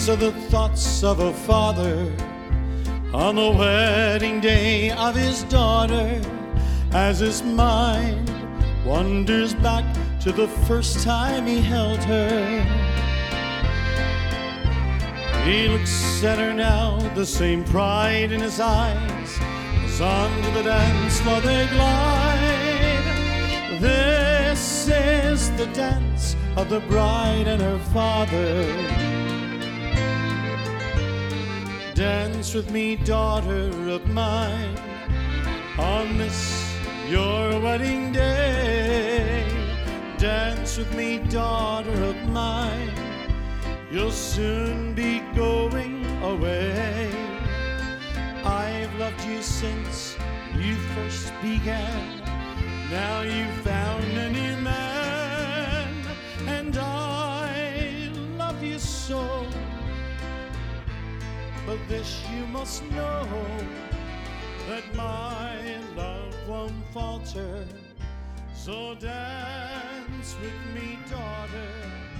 These are the thoughts of a father on the wedding day of his daughter, as his mind wanders back to the first time he held her. He looks at her now, the same pride in his eyes, as onto the dance floor they glide. This is the dance of the bride and her father. Dance with me, daughter of mine, on this your wedding day. Dance with me, daughter of mine, you'll soon be going away. I've loved you since you first began. Now you've found a new man, and I love you so. But this you must know, that my love won't falter. So dance with me, daughter.